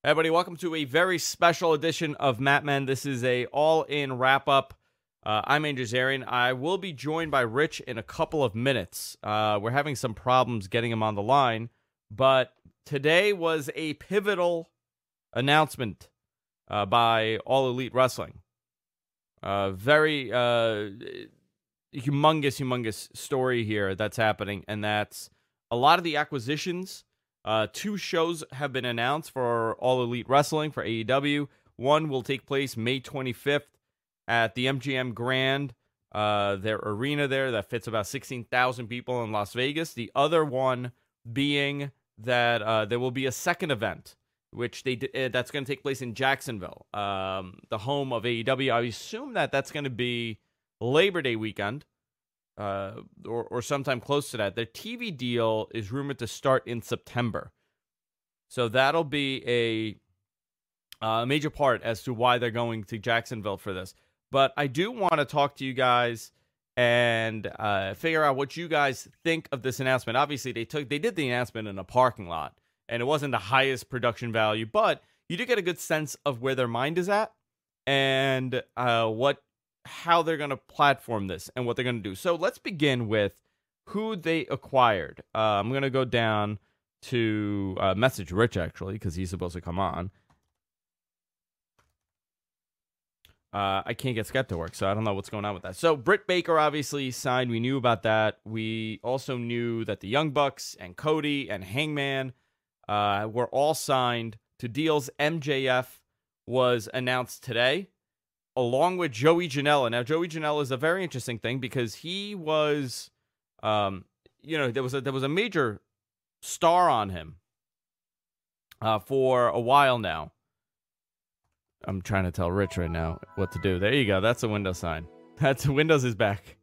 Everybody, welcome to a very special edition of Mat Men. This is a all-in wrap-up. I'm Andrew Zarian. I will be joined by Rich in a couple of minutes. We're having some problems getting him on the line, but today was a pivotal announcement by All Elite Wrestling. Very humongous story here that's happening, and that's a lot of the acquisitions. 2 shows have been announced for All Elite Wrestling for AEW. One will take place May 25th at the MGM Grand, their arena there that fits about 16,000 people in Las Vegas. The other one being that there will be a second event, which that's going to take place in Jacksonville, the home of AEW. I assume that that's going to be Labor Day weekend. Or sometime close to that. Their TV deal is rumored to start in September. So that'll be a major part as to why they're going to Jacksonville for this. But I do want to talk to you guys and figure out what you guys think of this announcement. Obviously, they did the announcement in a parking lot, and it wasn't the highest production value, but you do get a good sense of where their mind is at and how they're going to platform this and what they're going to do. So let's begin with who they acquired. I'm going to go down to message Rich, actually, because he's supposed to come on. I can't get Skype to work, so I don't know what's going on with that. So Britt Baker obviously signed. We knew about that. We also knew that the Young Bucks and Cody and Hangman were all signed to deals. MJF was announced today, along with Joey Janela. Now, Joey Janela is a very interesting thing because he was, there was a major star on him for a while now. I'm trying to tell Rich right now what to do. There you go. That's a Windows sign. Windows is back.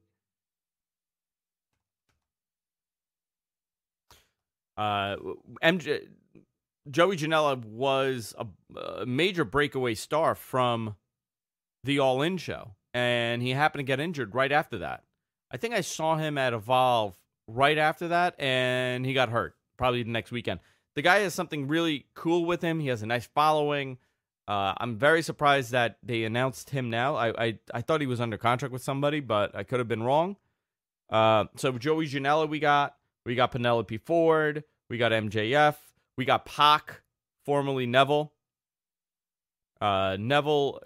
Joey Janela was a major breakaway star from the All In show, and he happened to get injured right after that. I think I saw him at Evolve right after that, and he got hurt probably the next weekend. The guy has something really cool with him. He has a nice following. I'm very surprised that they announced him now. I thought he was under contract with somebody, but I could have been wrong. So Joey Janela we got Penelope Ford, we got MJF, we got Pac, formerly Neville. Neville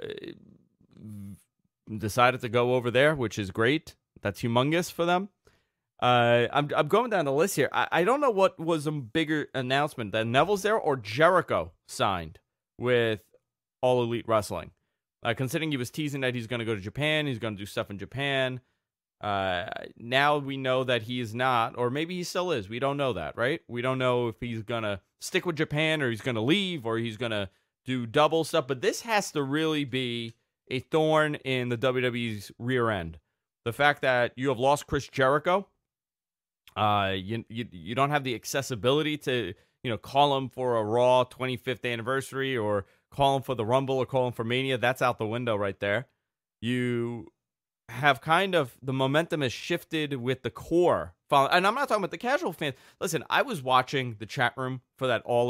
decided to go over there, which is great. That's humongous for them. I'm going down the list here. I don't know what was a bigger announcement, that Neville's there or Jericho signed with All Elite Wrestling. Considering he was teasing that he's going to go to Japan, he's going to do stuff in Japan. Now we know that he is not, or maybe he still is. We don't know that, right? We don't know if he's going to stick with Japan or he's going to leave or he's going to do double stuff. But this has to really be a thorn in the WWE's rear end. The fact that you have lost Chris Jericho, you don't have the accessibility to call him for a Raw 25th anniversary or call him for the Rumble or call him for Mania. That's out the window right there. You have kind of the momentum has shifted with the core, and I'm not talking about the casual fans. Listen, I was watching the chat room for that All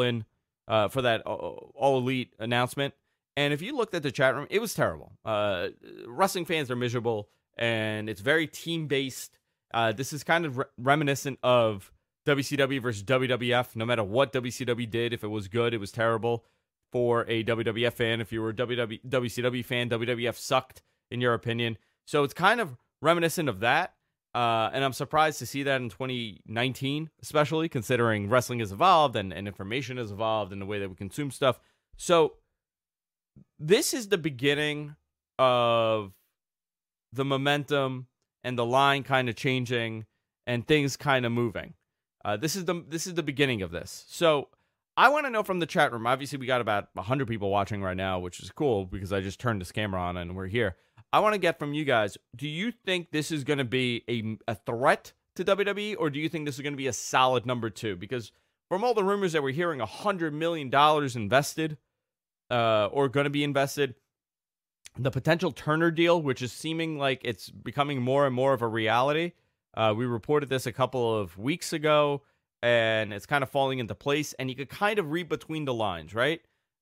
Elite announcement. And if you looked at the chat room, it was terrible. Wrestling fans are miserable, and it's very team-based. This is kind of reminiscent of WCW versus WWF. No matter what WCW did, if it was good, it was terrible for a WWF fan. If you were a WCW fan, WWF sucked, in your opinion. So it's kind of reminiscent of that. And I'm surprised to see that in 2019, especially considering wrestling has evolved and information has evolved in the way that we consume stuff. So this is the beginning of the momentum and the line kind of changing and things kind of moving. This is the beginning of this. So I want to know from the chat room. Obviously, we got about 100 people watching right now, which is cool because I just turned this camera on and we're here. I want to get from you guys, do you think this is going to be a threat to WWE, or do you think this is going to be a solid number 2? Because from all the rumors that we're hearing, $100 million invested or going to be invested, the potential Turner deal, which is seeming like it's becoming more and more of a reality. We reported this a couple of weeks ago, and it's kind of falling into place, and you could kind of read between the lines, right?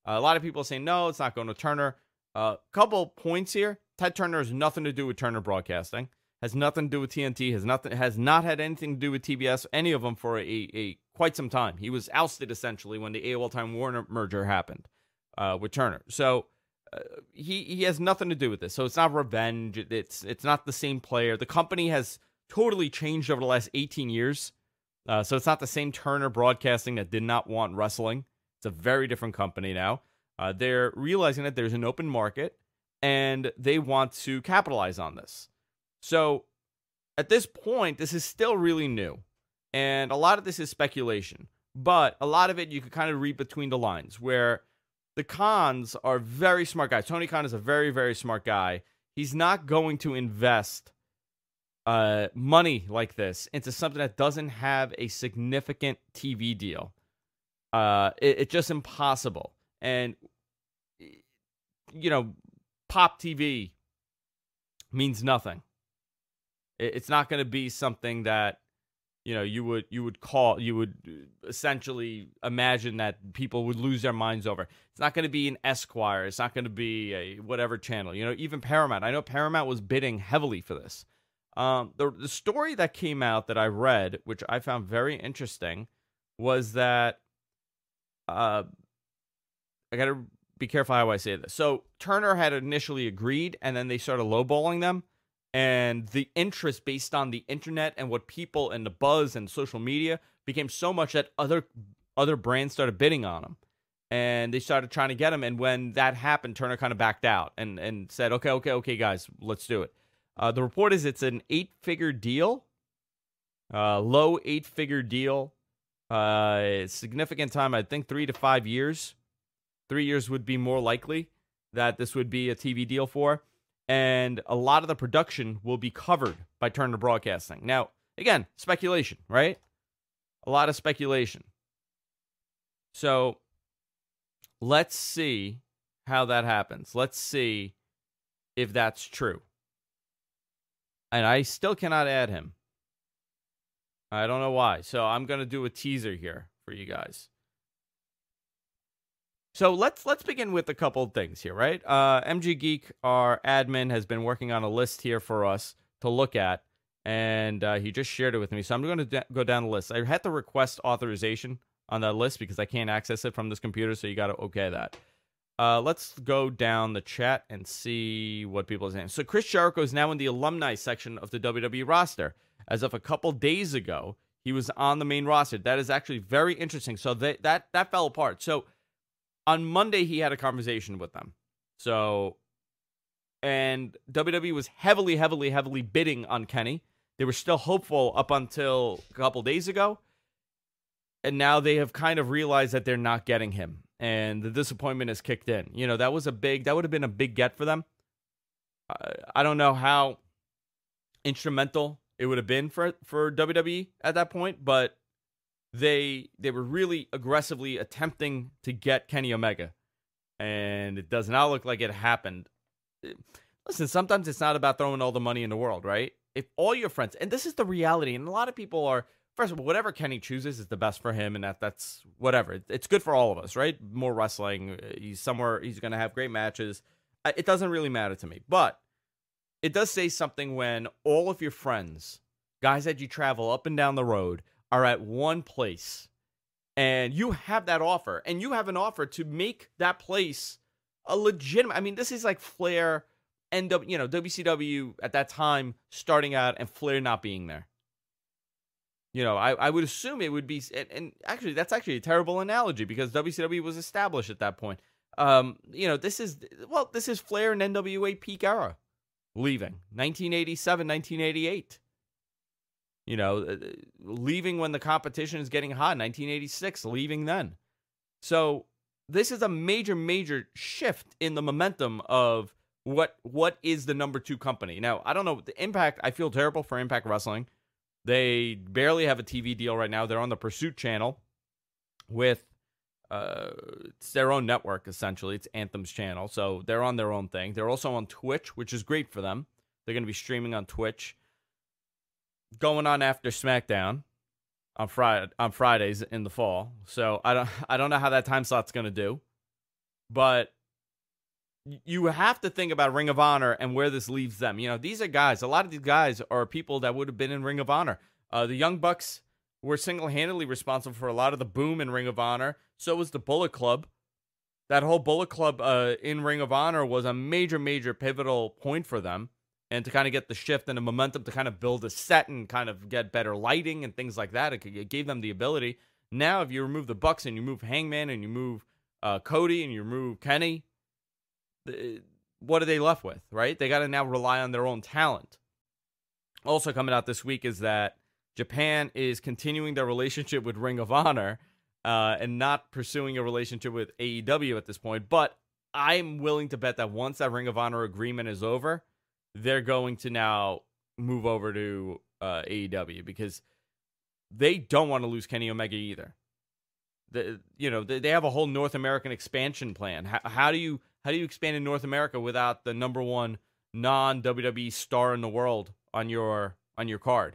A lot of people say, no, it's not going to Turner. Couple points here. Ted Turner has nothing to do with Turner Broadcasting. Has nothing to do with TNT. Has not had anything to do with TBS. Any of them for a quite some time. He was ousted essentially when the AOL Time Warner merger happened with Turner. So he has nothing to do with this. So it's not revenge. It's not the same player. The company has totally changed over the last 18 years. So it's not the same Turner Broadcasting that did not want wrestling. It's a very different company now. They're realizing that there's an open market, and they want to capitalize on this. So at this point, this is still really new, and a lot of this is speculation. But a lot of it you can kind of read between the lines, where the Khans are very smart guys. Tony Khan is a very, very smart guy. He's not going to invest money like this into something that doesn't have a significant TV deal. It's just impossible. And, Pop TV means nothing. It's not going to be something that, you would essentially imagine that people would lose their minds over. It's not going to be an Esquire. It's not going to be a whatever channel. Even Paramount. I know Paramount was bidding heavily for this. The story that came out that I read, which I found very interesting, was that I got to be careful how I say this. So Turner had initially agreed, and then they started lowballing them. And the interest based on the internet and what people and the buzz and social media became so much that other brands started bidding on them. And they started trying to get them. And when that happened, Turner kind of backed out and said, okay, guys, let's do it. The report is it's an 8-figure deal, low 8-figure deal. Significant time, I think 3 to 5 years. 3 years would be more likely that this would be a TV deal for. And a lot of the production will be covered by Turner Broadcasting. Now, again, speculation, right? A lot of speculation. So let's see how that happens. Let's see if that's true. And I still cannot add him. I don't know why. So I'm going to do a teaser here for you guys. So let's begin with a couple of things here, right? MG Geek, our admin, has been working on a list here for us to look at, and he just shared it with me. So I'm going to go down the list. I had to request authorization on that list because I can't access it from this computer, so you got to okay that. Let's go down the chat and see what people are saying. So Chris Jericho is now in the alumni section of the WWE roster. As of a couple days ago, he was on the main roster. That is actually very interesting. So that fell apart. So on Monday, he had a conversation with them. And WWE was heavily bidding on Kenny. They were still hopeful up until a couple days ago. And now they have kind of realized that they're not getting him. And the disappointment has kicked in. That would have been a big get for them. I don't know how instrumental it would have been for WWE at that point, but they were really aggressively attempting to get Kenny Omega, and it does not look like it happened. Listen, sometimes it's not about throwing all the money in the world, right? If all your friends, and this is the reality, and a lot of people are, first of all, whatever Kenny chooses is the best for him, and that's whatever. It's good for all of us, right? More wrestling. He's going to have great matches. It doesn't really matter to me, but it does say something when all of your friends, guys that you travel up and down the road, are at one place, and you have that offer, and you have an offer to make that place a legitimate. I mean, this is like Flair and WCW at that time starting out, and Flair not being there. I would assume it would be, and actually, that's actually a terrible analogy because WCW was established at that point. This is Flair and NWA peak era, leaving 1987, 1988. Leaving when the competition is getting hot, 1986, leaving then. So this is a major shift in the momentum of what is the number 2 company. Now, I don't know, the Impact, I feel terrible for Impact Wrestling. They barely have a TV deal right now. They're on the Pursuit channel with it's their own network, essentially. It's Anthem's channel, so they're on their own thing. They're also on Twitch, which is great for them. They're going to be streaming on Twitch. Going on after SmackDown on Fridays in the fall. So I don't know how that time slot's going to do. But you have to think about Ring of Honor and where this leaves them. You know, these are guys, a lot of these guys are people that would have been in Ring of Honor. The Young Bucks were single-handedly responsible for a lot of the boom in Ring of Honor. So was the Bullet Club. That whole Bullet Club in Ring of Honor was a major, major pivotal point for them. And to kind of get the shift and the momentum to kind of build a set and kind of get better lighting and things like that, it gave them the ability. Now, if you remove the Bucks and you move Hangman and you move Cody and you remove Kenny, what are they left with, right? They got to now rely on their own talent. Also coming out this week is that Japan is continuing their relationship with Ring of Honor and not pursuing a relationship with AEW at this point. But I'm willing to bet that once that Ring of Honor agreement is over, they're going to now move over to AEW because they don't want to lose Kenny Omega either. They have a whole North American expansion plan. How do you expand in North America without the number one non-WWE star in the world on your card?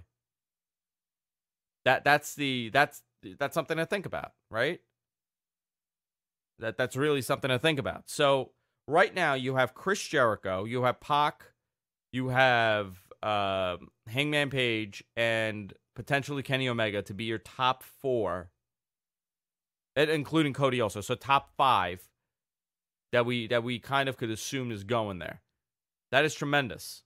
That's something to think about, right? That's really something to think about. So right now you have Chris Jericho, you have Pac, you have Hangman Page, and potentially Kenny Omega to be your top 4, including Cody also. So top 5 that we kind of could assume is going there. That is tremendous.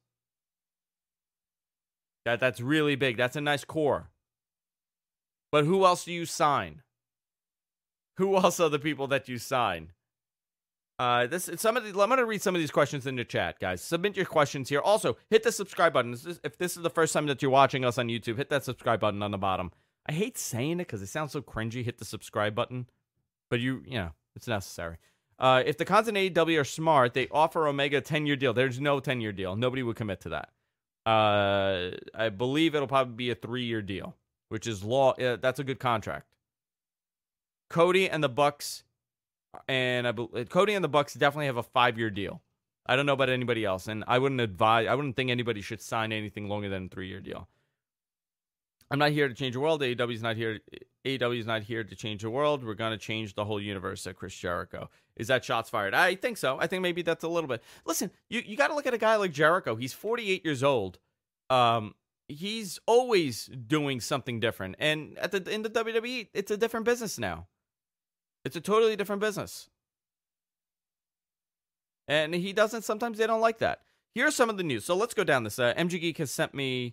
That's really big. That's a nice core. But who else do you sign? Who else are the people that you sign? I'm going to read some of these questions in the chat, guys. Submit your questions here. Also, hit the subscribe button. If this is the first time that you're watching us on YouTube, hit that subscribe button on the bottom. I hate saying it because it sounds so cringy. Hit the subscribe button. But it's necessary. If the cons in AEW are smart, they offer Omega a 10-year deal. There's no 10-year deal. Nobody would commit to that. I believe it'll probably be a 3-year deal, which is law. That's a good contract. Cody and the Bucks definitely have a 5-year deal. I don't know about anybody else, and I wouldn't think anybody should sign anything longer than a 3-year deal. I'm not here to change the world. AEW is not here to change the world. We're going to change the whole universe, said Chris Jericho. Is that shots fired? I think so. I think maybe that's a little bit. Listen, you got to look at a guy like Jericho. He's 48 years old. He's always doing something different. And in the WWE, it's a different business now. It's a totally different business. And sometimes they don't like that. Here's some of the news. So let's go down this. MG Geek has sent me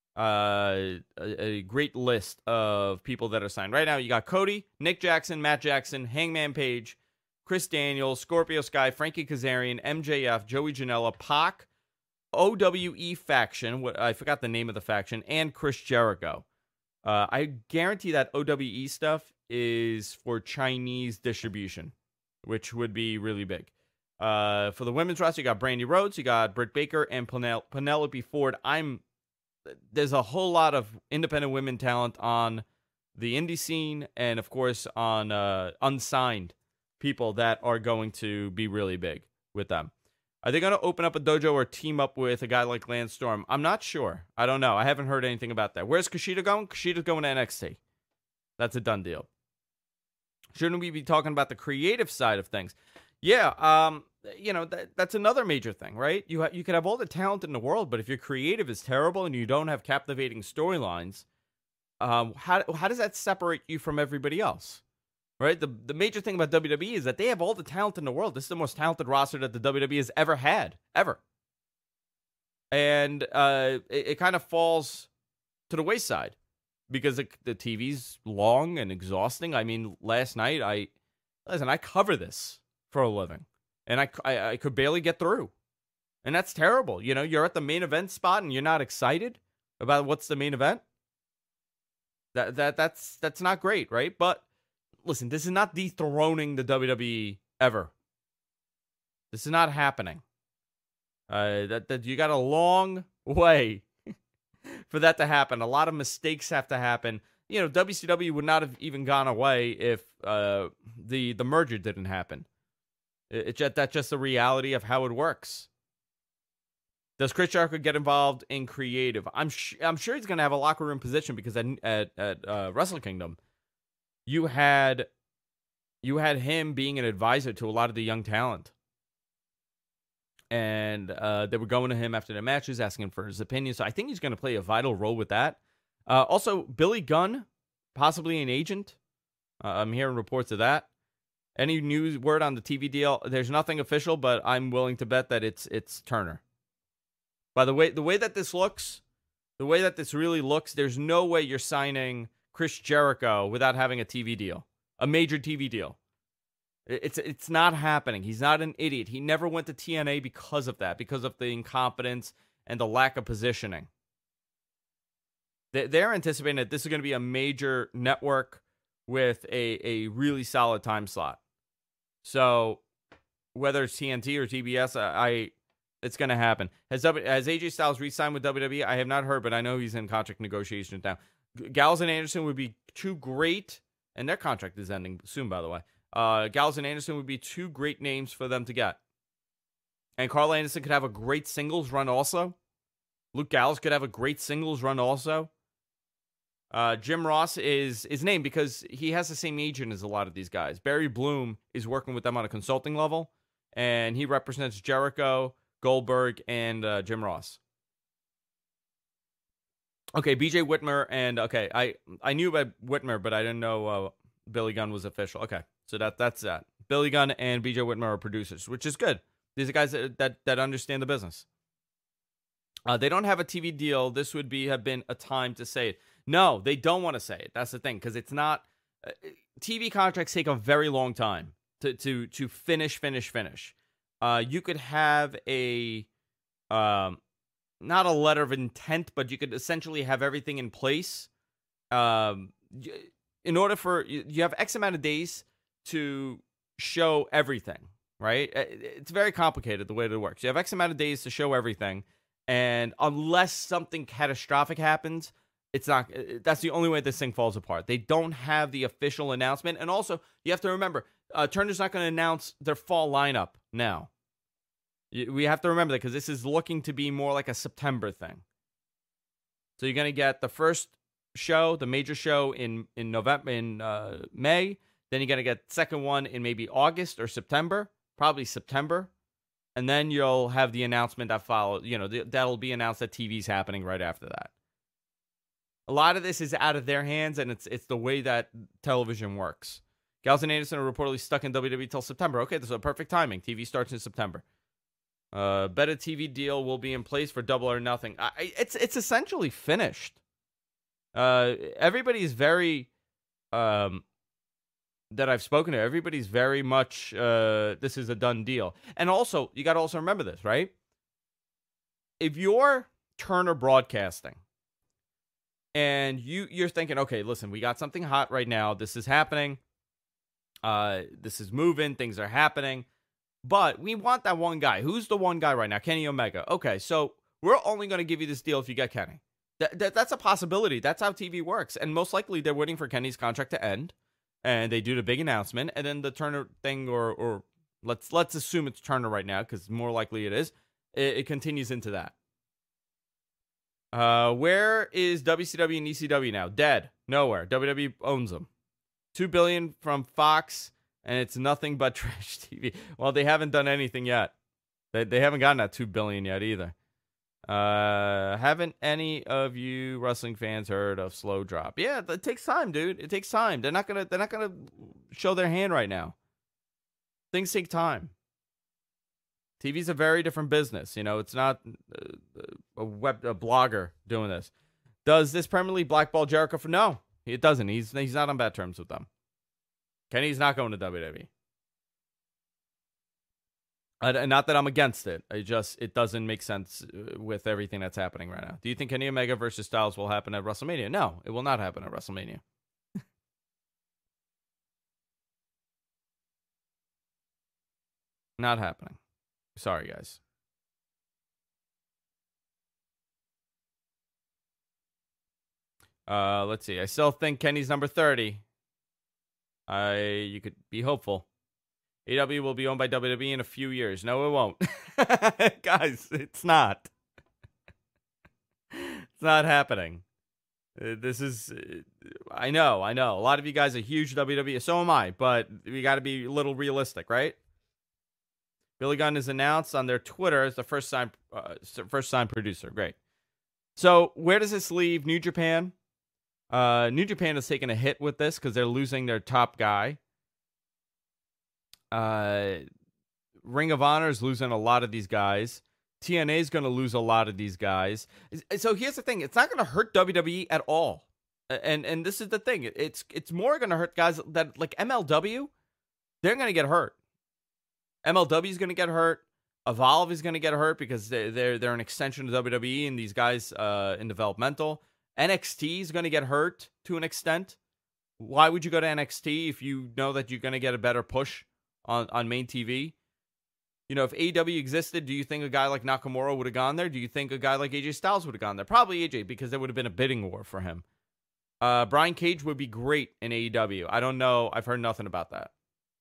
a great list of people that are signed. Right now, you got Cody, Nick Jackson, Matt Jackson, Hangman Page, Chris Daniels, Scorpio Sky, Frankie Kazarian, MJF, Joey Janela, Pac, OWE faction, I forgot the name of the faction, and Chris Jericho. I guarantee that OWE stuff is for Chinese distribution, which would be really big. For the women's roster, you got Brandy Rhodes, you got Britt Baker, and Penelope Ford. There's a whole lot of independent women talent on the indie scene, and of course on unsigned people that are going to be really big with them. Are they going to open up a dojo or team up with a guy like Lance Storm? I'm not sure. I don't know. I haven't heard anything about that. Where's Kushida going? Kushida's going to NXT. That's a done deal. Shouldn't we be talking about the creative side of things? Yeah, that's another major thing, right? You could have all the talent in the world, but if your creative is terrible and you don't have captivating storylines, how does that separate you from everybody else? Right? The major thing about WWE is that they have all the talent in the world. This is the most talented roster that the WWE has ever had, ever. And it kind of falls to the wayside because the TV's long and exhausting. I mean, last night, I cover this for a living, and I could barely get through. And that's terrible. You know, you're at the main event spot and you're not excited about what's the main event. That's not great, right? But listen, this is not dethroning the WWE ever. This is not happening. That you got a long way for that to happen. A lot of mistakes have to happen. You know, WCW would not have even gone away if the merger didn't happen. That's just the reality of how it works. Does Chris Jericho get involved in creative? I'm sure he's going to have a locker room position because at Wrestle Kingdom, you had you had him being an advisor to a lot of the young talent. And they were going to him after the matches, asking him for his opinion. So I think he's going to play a vital role with that. Also, Billy Gunn, possibly an agent. I'm hearing reports of that. Any news word on the TV deal? There's nothing official, but I'm willing to bet that it's Turner. By the way that this looks, the way that this really looks, there's no way you're signing Chris Jericho without having a TV deal, a major TV deal. It's not happening. He's not an idiot. He never went to TNA because of that, because of the incompetence and the lack of positioning. They're anticipating that this is going to be a major network with a really solid time slot. So whether it's TNT or TBS, it's going to happen. Has AJ Styles re-signed with WWE? I have not heard, but I know he's in contract negotiations now. Gallows and Anderson would be two great, and their contract is ending soon, by the way. Gallows and Anderson would be two great names for them to get. And Carl Anderson could have a great singles run also. Luke Gallows could have a great singles run also. Jim Ross is named because he has the same agent as a lot of these guys. Barry Bloom is working with them on a consulting level, and he represents Jericho, Goldberg, and Jim Ross. Okay, BJ Whitmer, and okay, I knew about Whitmer, but I didn't know Billy Gunn was official. Okay, so that's that. Billy Gunn and BJ Whitmer are producers, which is good. These are guys that understand the business. They don't have a TV deal. This would have been a time to say it. No, they don't want to say it. That's the thing, because it's not. TV contracts take a very long time to finish. You could have a not a letter of intent, but you could essentially have everything in place. In order for you have X amount of days to show everything, right? It's very complicated the way that it works. You have X amount of days to show everything, and unless something catastrophic happens, it's not. That's the only way this thing falls apart. They don't have the official announcement, and also you have to remember, Turner's not going to announce their fall lineup now. We have to remember that because this is looking to be more like a September thing. So you're going to get the first show, the major show in November, in May. Then you're going to get the second one in maybe August or September, probably September. And then you'll have the announcement that follows. That'll be announced that TV's happening right after that. A lot of this is out of their hands, and it's the way that television works. Gallows and Anderson are reportedly stuck in WWE till September. Okay, this is a perfect timing. TV starts in September. Better TV deal will be in place for Double or Nothing. It's essentially finished. Everybody's very that I've spoken to. Everybody's very much this is a done deal. And also, you got to also remember this, right? If you're Turner Broadcasting and you're thinking, okay, listen, we got something hot right now. This is happening. This is moving. Things are happening. But we want that one guy. Who's the one guy right now? Kenny Omega. Okay, so we're only going to give you this deal if you get Kenny. That's a possibility. That's how TV works. And most likely they're waiting for Kenny's contract to end. And they do the big announcement. And then the Turner thing, or let's assume it's Turner right now, because more likely it is. It continues into that. Where is WCW and ECW now? Dead. Nowhere. WWE owns them. $2 billion from Fox. And it's nothing but trash TV. Well, they haven't done anything yet. They haven't gotten that $2 billion yet either. Haven't any of you wrestling fans heard of Slow Drop? Yeah, it takes time, dude. It takes time. They're not gonna show their hand right now. Things take time. TV's a very different business. It's not a blogger doing this. Does this permanently blackball Jericho? No, it doesn't. He's not on bad terms with them. Kenny's not going to WWE. Not that I'm against it. It doesn't make sense with everything that's happening right now. Do you think Kenny Omega versus Styles will happen at WrestleMania? No, it will not happen at WrestleMania. Not happening. Sorry, guys. Let's see. I still think Kenny's number 30. You could be hopeful. AEW will be owned by WWE in a few years. No, it won't. Guys, it's not. It's not happening. This is I know. A lot of you guys are huge WWE. So am I, but we got to be a little realistic, right? Billy Gunn is announced on their Twitter as the first sign producer. Great. So where does this leave New Japan? New Japan has taken a hit with this because they're losing their top guy. Ring of Honor is losing a lot of these guys. TNA is going to lose a lot of these guys. So here's the thing. It's not going to hurt WWE at all. And this is the thing. It's more going to hurt guys that like MLW. They're going to get hurt. MLW is going to get hurt. Evolve is going to get hurt because they're an extension of WWE and these guys in developmental. NXT is going to get hurt to an extent. Why would you go to NXT if you know that you're going to get a better push on main TV? You know, if AEW existed, do you think a guy like Nakamura would have gone there? Do you think a guy like AJ Styles would have gone there? Probably AJ, because there would have been a bidding war for him. Brian Cage would be great in AEW. I don't know. I've heard nothing about that.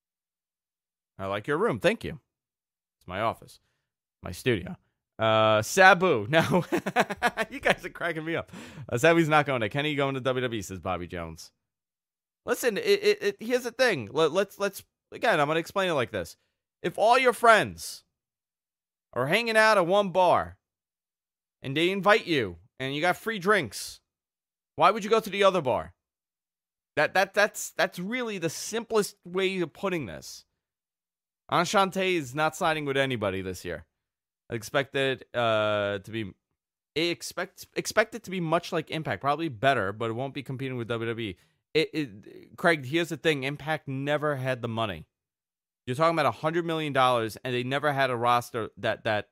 I like your room. Thank you. It's my office. My studio. Sabu. Now, you guys are cracking me up. Sabu's not going to. Kenny going to WWE, says Bobby Jones. Listen, here's the thing. Let's again, I'm going to explain it like this. If all your friends are hanging out at one bar and they invite you and you got free drinks, why would you go to the other bar? That's really the simplest way of putting this. Enchante is not signing with anybody this year. I expect it to be expect it to be much like Impact, probably better, but it won't be competing with WWE. Craig, here's the thing: Impact never had the money. You're talking about $100 million, and they never had a roster that.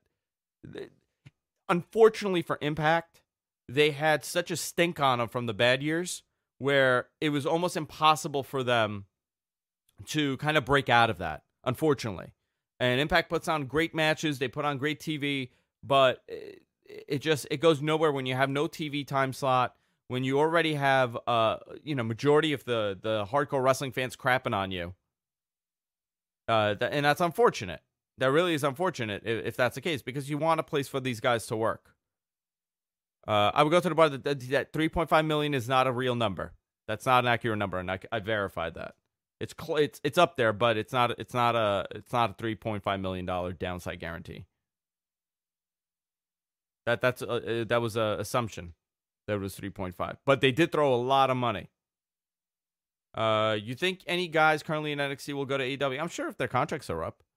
Unfortunately for Impact, they had such a stink on them from the bad years, where it was almost impossible for them to kind of break out of that. Unfortunately, and Impact puts on great matches. They put on great TV, but it goes nowhere when you have no TV time slot. When you already have majority of the hardcore wrestling fans crapping on you. And that's unfortunate. That really is unfortunate if that's the case, because you want a place for these guys to work. I would go to the bar that 3.5 million is not a real number. That's not an accurate number, and I verified that. It's up there, but it's not a $3.5 million downside guarantee. That was a assumption that it was 3.5, but they did throw a lot of money. You think any guys currently in NXT will go to AEW? I'm sure if their contracts are up.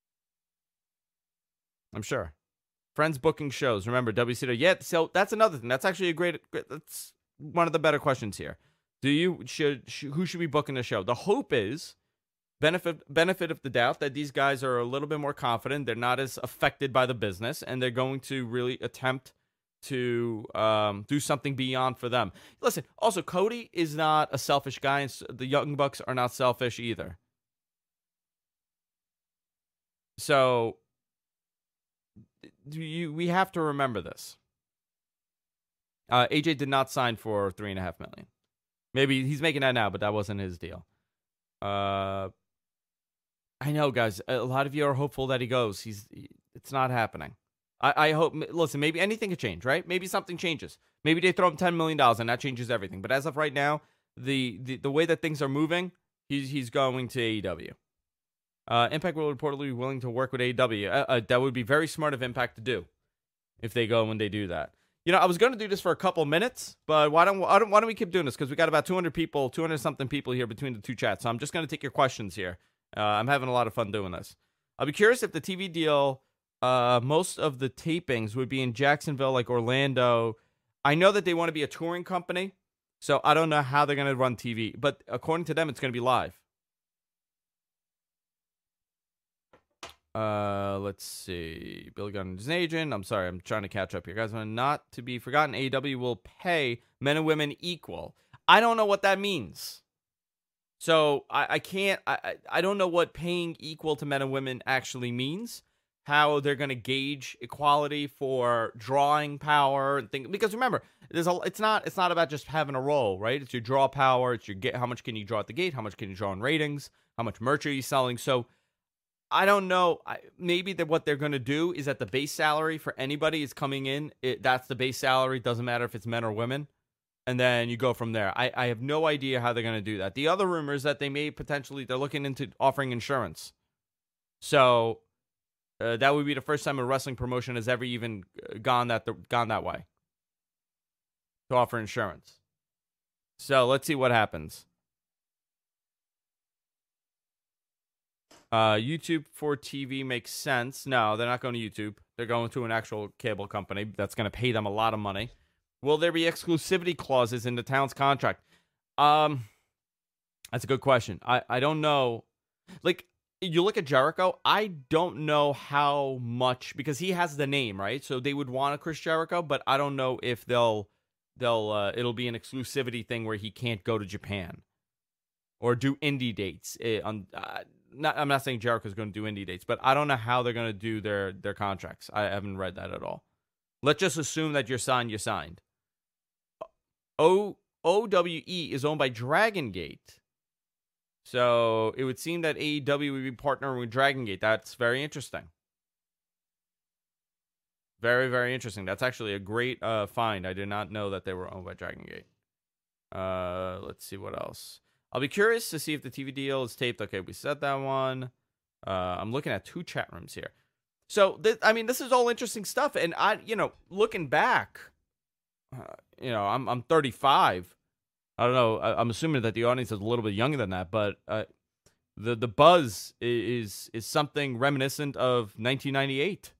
I'm sure. Friends booking shows. Remember, WCW. Yeah, so that's another thing. That's actually that's one of the better questions here. Who should be booking the show? The hope is, benefit of the doubt, that these guys are a little bit more confident. They're not as affected by the business, and they're going to really attempt to do something beyond for them. Listen, also, Cody is not a selfish guy, and the Young Bucks are not selfish either. So we have to remember this. AJ did not sign for $3.5 million. Maybe he's making that now, but that wasn't his deal. I know, guys. A lot of you are hopeful that he goes. It's not happening. I hope. Listen, maybe anything could change, right? Maybe something changes. Maybe they throw him $10 million and that changes everything. But as of right now, the way that things are moving, he's going to AEW. Impact will reportedly be willing to work with AEW. That would be very smart of Impact to do if they go when they do that. You know, I was going to do this for a couple minutes, but why don't we keep doing this? Because we got about 200 something people here between the two chats. So I'm just going to take your questions here. I'm having a lot of fun doing this. I'll be curious if the TV deal, most of the tapings would be in Jacksonville, like Orlando. I know that they want to be a touring company, so I don't know how they're going to run TV. But according to them, it's going to be live. Let's see. Billy Gunn is an agent. I'm sorry, I'm trying to catch up here, guys. Not to be forgotten, AEW will pay men and women equal. I don't know what that means. So I can't. I don't know what paying equal to men and women actually means. How they're going to gauge equality for drawing power and things. Because remember, it's not about just having a role, right? It's your draw power. It's your how much can you draw at the gate? How much can you draw in ratings? How much merch are you selling? So I don't know. Maybe what they're going to do is that the base salary for anybody is coming in. That's the base salary. Doesn't matter if it's men or women. and then you go from there. I have no idea how they're going to do that. The other rumor is that they're looking into offering insurance. So that would be the first time a wrestling promotion has ever even gone that way to offer insurance. So let's see what happens. YouTube for TV makes sense. No, they're not going to YouTube. They're going to an actual cable company that's going to pay them a lot of money. Will there be exclusivity clauses in the town's contract? That's a good question. I don't know. Like, you look at Jericho, I don't know how much, because he has the name, right? So they would want a Chris Jericho, but I don't know if it'll be an exclusivity thing where he can't go to Japan or do indie dates. I'm not saying Jericho's going to do indie dates, but I don't know how they're going to do their contracts. I haven't read that at all. Let's just assume that you're signed. OWE is owned by Dragon Gate. So it would seem that AEW would be partnering with Dragon Gate. That's very interesting. Very, very interesting. That's actually a great find. I did not know that they were owned by Dragon Gate. Let's see what else. I'll be curious to see if the TV deal is taped. Okay, we said that one. I'm looking at 2 chat rooms here. So, this is all interesting stuff. And looking back, I'm 35. I don't know. I'm assuming that the audience is a little bit younger than that, but the buzz is something reminiscent of 1998.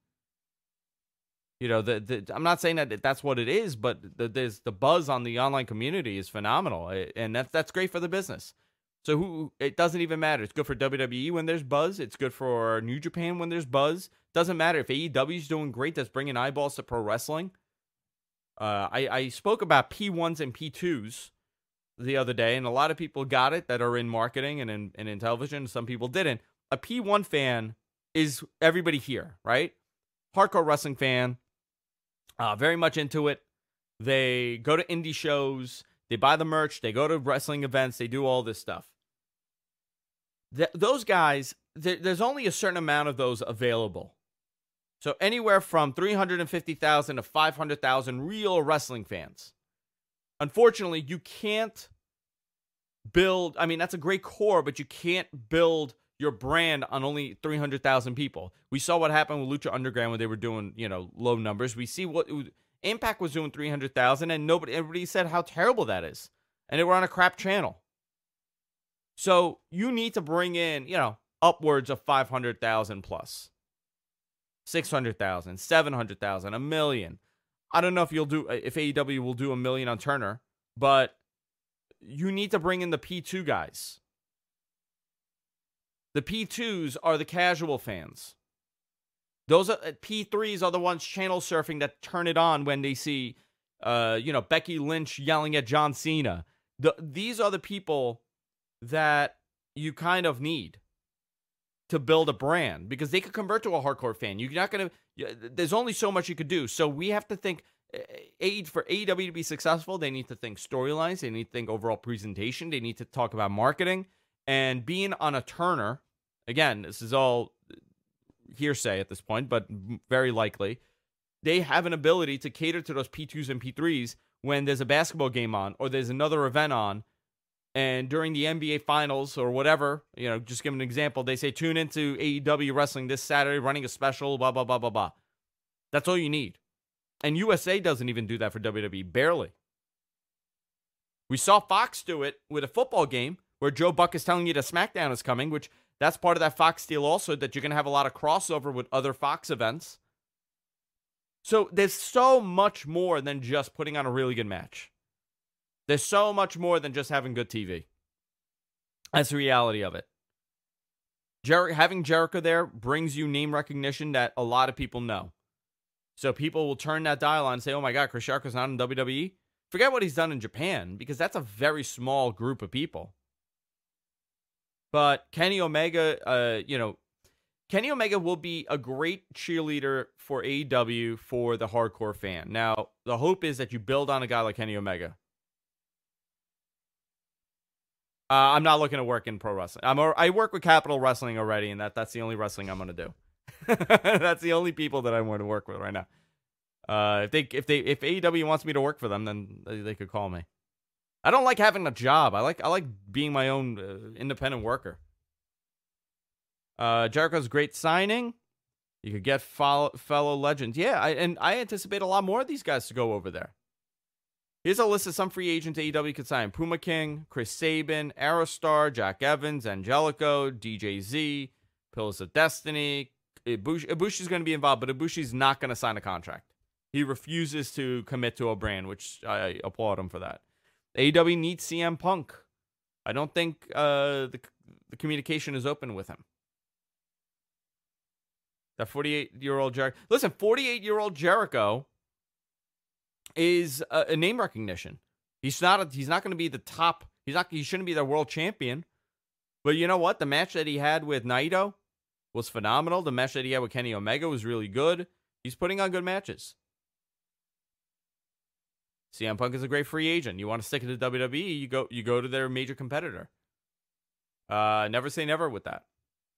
I'm not saying that that's what it is, but there's the buzz on the online community is phenomenal, and that's great for the business. So it doesn't even matter. It's good for WWE when there's buzz. It's good for New Japan when there's buzz. Doesn't matter if AEW is doing great. That's bringing eyeballs to pro wrestling. I spoke about P1s and P2s the other day, and a lot of people got it that are in marketing and in television. Some people didn't. A P1 fan is everybody here, right? Hardcore wrestling fan, very much into it. They go to indie shows, they buy the merch, they go to wrestling events, they do all this stuff. Those guys, there's only a certain amount of those available. So anywhere from 350,000 to 500,000 real wrestling fans. Unfortunately, you can't build, that's a great core, but you can't build your brand on only 300,000 people. We saw what happened with Lucha Underground when they were doing, low numbers. We see what Impact was doing 300,000, and everybody said how terrible that is. And they were on a crap channel. So you need to bring in, upwards of 500,000 plus. 600,000, 700,000, a million. I don't know if AEW will do 1 million on Turner, but you need to bring in the P2 guys. The P2s are the casual fans. Those P3s are the ones channel surfing that turn it on when they see, Becky Lynch yelling at John Cena. These are the people that you kind of need to build a brand, because they could convert to a hardcore fan. You're not going to. There's only so much you could do. So we have to think. For AEW to be successful, they need to think storylines. They need to think overall presentation. They need to talk about marketing. And being on a Turner, again, this is all hearsay at this point, but very likely, they have an ability to cater to those P2s and P3s when there's a basketball game on or there's another event on. And during the NBA Finals or whatever, just give an example, they say, tune into AEW Wrestling this Saturday, running a special, blah, blah, blah, blah, blah. That's all you need. And USA doesn't even do that for WWE, barely. We saw Fox do it with a football game where Joe Buck is telling you that SmackDown is coming, which that's part of that Fox deal also, that you're going to have a lot of crossover with other Fox events. So there's so much more than just putting on a really good match. There's so much more than just having good TV. That's the reality of it. Having Jericho there brings you name recognition that a lot of people know. So people will turn that dial on and say, oh my God, Chris Jericho's not in WWE. Forget what he's done in Japan, because that's a very small group of people. But Kenny Omega, Kenny Omega will be a great cheerleader for AEW for the hardcore fan. Now, the hope is that you build on a guy like Kenny Omega. I'm not looking to work in pro wrestling. I work with Capital Wrestling already, and that's the only wrestling I'm going to do. That's the only people that I want to work with right now. If AEW wants me to work for them, then they could call me. I don't like having a job. I like being my own independent worker. Jericho's great signing. You could get fellow legends. Yeah, I anticipate a lot more of these guys to go over there. Here's a list of some free agents AEW could sign. Puma King, Chris Sabin, Aerostar, Jack Evans, Angelico, DJZ, Pillars of Destiny. Ibushi's going to be involved, but Ibushi's not going to sign a contract. He refuses to commit to a brand, which I applaud him for that. AEW needs CM Punk. I don't think the communication is open with him. That 48-year-old Jericho. Listen, 48-year-old Jericho is a name recognition. He's not going to be the top. He shouldn't be the world champion. But you know what? The match that he had with Naito was phenomenal. The match that he had with Kenny Omega was really good. He's putting on good matches. CM Punk is a great free agent. You want to stick it to WWE, you go to their major competitor. Never say never with that.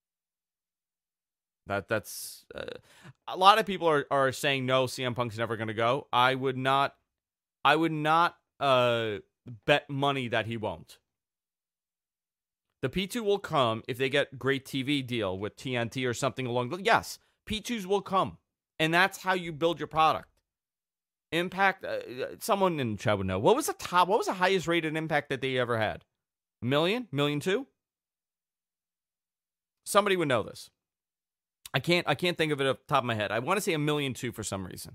That's a lot of people are saying no, CM Punk's never going to go. I would not bet money that he won't. The P2 will come if they get great TV deal with TNT or something along the. Yes, P2s will come, and that's how you build your product. Impact. Someone in the chat would know. What was the highest rated Impact that they ever had? $1 million? $1.2 million? Somebody would know this. I can't think of it off the top of my head. I want to say $1.2 million for some reason.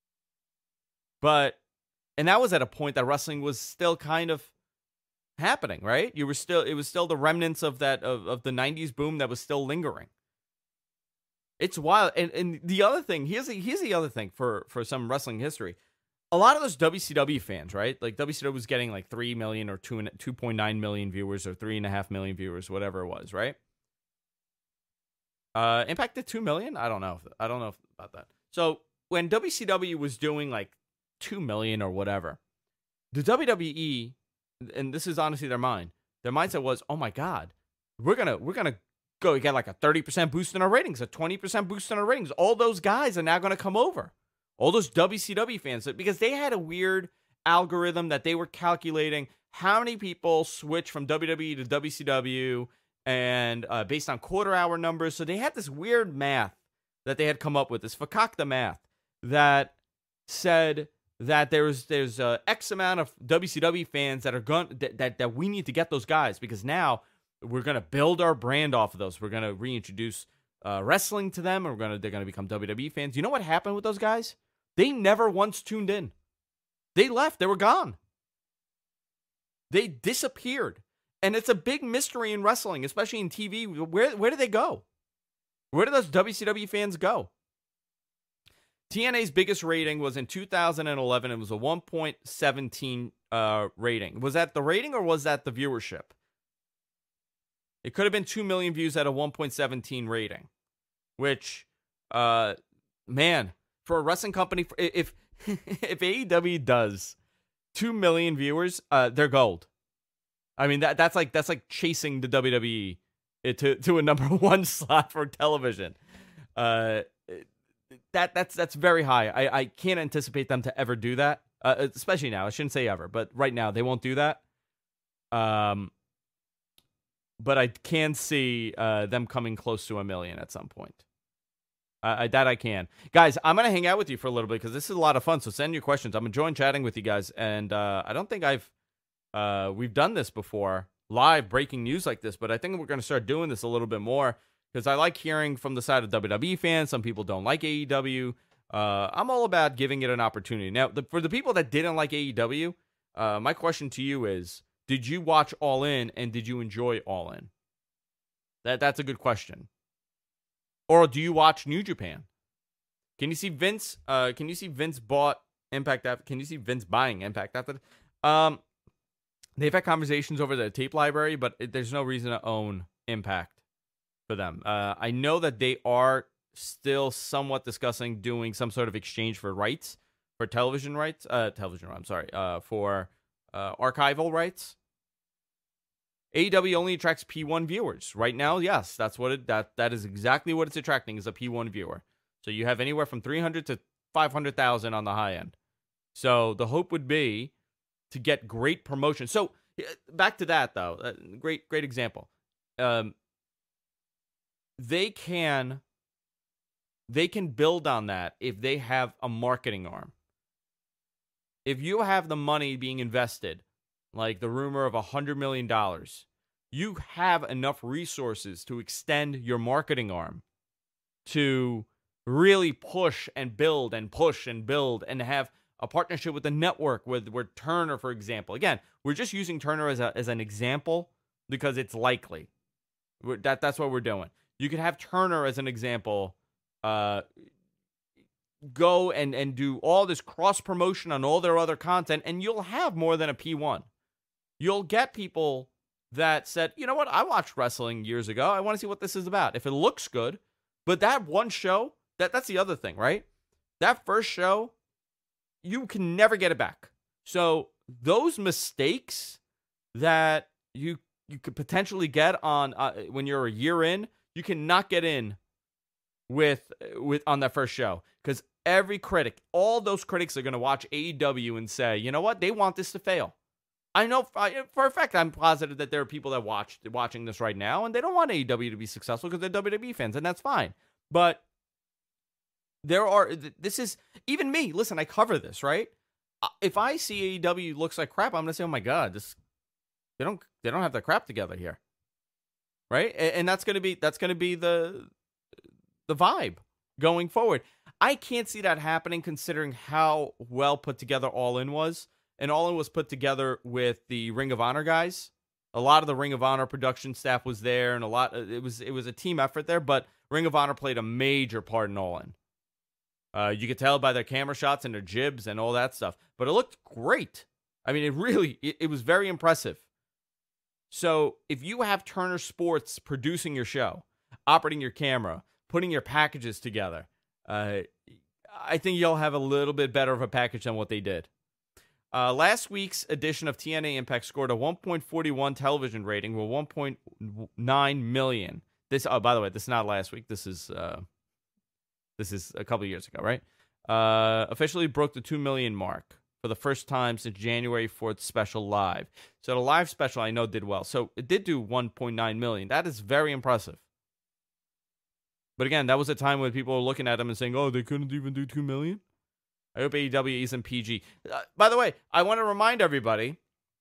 And that was at a point that wrestling was still kind of happening, right? It was still the remnants of that of the 90s boom that was still lingering. It's wild. And the other thing, here's the other thing for some wrestling history. A lot of those WCW fans, right? Like WCW was getting like 3 million or 2.9 million viewers or 3.5 million viewers, whatever it was, right? Impact did 2 million? I don't know about that. So when WCW was doing like 2 million or whatever, the WWE, and this is honestly their mindset was, oh my God, we're gonna go get like a 30% boost in our ratings, a 20% boost in our ratings. All those guys are now gonna come over. All those WCW fans, because they had a weird algorithm that they were calculating how many people switch from WWE to WCW and based on quarter hour numbers. So they had this weird math that they had come up with, this fakakta math that said that there's X amount of WCW fans that are that we need to get those guys, because now we're gonna build our brand off of those. We're gonna reintroduce wrestling to them, and they're gonna become WWE fans. You know what happened with those guys? They never once tuned in. They left. They were gone. They disappeared. And it's a big mystery in wrestling, especially in TV. Where do they go? Where do those WCW fans go? TNA's biggest rating was in 2011. It was a 1.17 rating. Was that the rating or was that the viewership? It could have been 2 million views at a 1.17 rating, which, man, for a wrestling company, if AEW does 2 million viewers, they're gold. I mean, that's like chasing the WWE to a number one slot for television. That's very high. I can't anticipate them to ever do that, especially now. I shouldn't say ever, but right now they won't do that. But I can see them coming close to 1 million at some point. That I can. Guys, I'm going to hang out with you for a little bit because this is a lot of fun. So send your questions. I'm enjoying chatting with you guys. And I don't think we've done this before, live breaking news like this, but I think we're going to start doing this a little bit more because I like hearing from the side of WWE fans. Some people don't like AEW. I'm all about giving it an opportunity. Now, for the people that didn't like AEW, my question to you is, did you watch All In and did you enjoy All In? That's a good question. Or do you watch New Japan? Can you see Vince? Can you see Vince bought Impact after? Can you see Vince buying Impact after? They've had conversations over the tape library, but there's no reason to own Impact for them. I know that they are still somewhat discussing doing some sort of exchange for rights, for television rights. For archival rights. AEW only attracts P1 viewers right now. Yes, that's what that is exactly what it's attracting, is a P1 viewer. So you have anywhere from 300 to 500,000 on the high end. So the hope would be to get great promotion. So back to that though, great example. They can build on that if they have a marketing arm. If you have the money being invested, like the rumor of $100 million, you have enough resources to extend your marketing arm to really push and build and push and build and have a partnership with the network with Turner, for example. Again, we're just using Turner as an example because it's likely. That's what we're doing. You could have Turner as an example, go and do all this cross promotion on all their other content, and you'll have more than a P1. You'll get people that said, you know what, I watched wrestling years ago. I want to see what this is about. If it looks good, but that one show, that's the other thing, right? That first show, you can never get it back. So those mistakes that you could potentially get on when you're a year in, you cannot get in with on that first show, because every critic, all those critics are going to watch AEW and say, you know what, they want this to fail. I know for a fact, I'm positive that there are people that watching this right now and they don't want AEW to be successful because they're WWE fans, and that's fine. But this is, even me, listen, I cover this, right? If I see AEW looks like crap, I'm going to say, oh my God, they don't have their crap together here. Right? And that's going to be the vibe going forward. I can't see that happening considering how well put together All In was. And All In was put together with the Ring of Honor guys. A lot of the Ring of Honor production staff was there, and it was a team effort there, but Ring of Honor played a major part in All In. You could tell by their camera shots and their jibs and all that stuff, but it looked great. I mean, it was very impressive. So if you have Turner Sports producing your show, operating your camera, putting your packages together, I think you'll have a little bit better of a package than what they did. Last week's edition of TNA Impact scored a 1.41 television rating with 1.9 million. By the way, this is not last week. This is a couple of years ago, right? Officially broke the 2 million mark for the first time since January 4th special live. So the live special I know did well. So it did do 1.9 million. That is very impressive. But again, that was a time when people were looking at them and saying, oh, they couldn't even do 2 million? I hope AEW isn't PG. By the way, I want to remind everybody,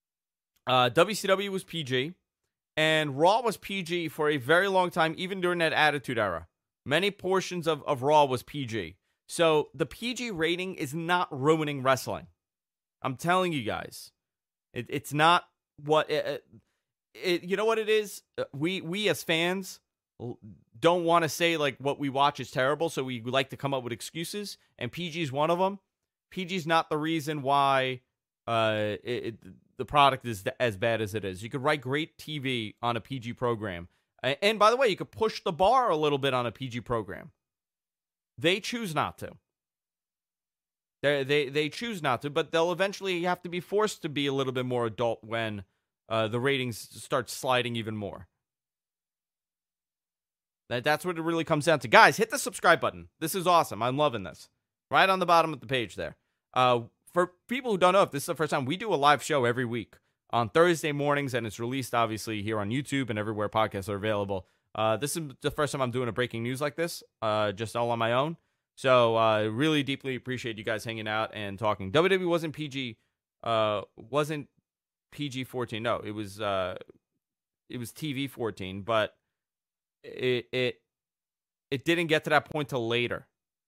WCW was PG, and Raw was PG for a very long time, even during that Attitude Era. Many portions of Raw was PG. So the PG rating is not ruining wrestling. I'm telling you guys. It's not what... you know what it is? We as fans don't want to say like what we watch is terrible, so we like to come up with excuses, and PG's one of them. PG's not the reason why the product is as bad as it is. You could write great TV on a PG program. And by the way, you could push the bar a little bit on a PG program. They choose not to. They choose not to, but they'll eventually have to be forced to be a little bit more adult when the ratings start sliding even more. That's what it really comes down to. Guys, hit the subscribe button. This is awesome. I'm loving this. Right on the bottom of the page there. For people who don't know, if this is the first time, we do a live show every week on Thursday mornings, and it's released, obviously, here on YouTube and everywhere podcasts are available. This is the first time I'm doing a breaking news like this, just all on my own. So I really deeply appreciate you guys hanging out and talking. WWE wasn't PG-14. No, it was TV-14, but it didn't get to that point till later.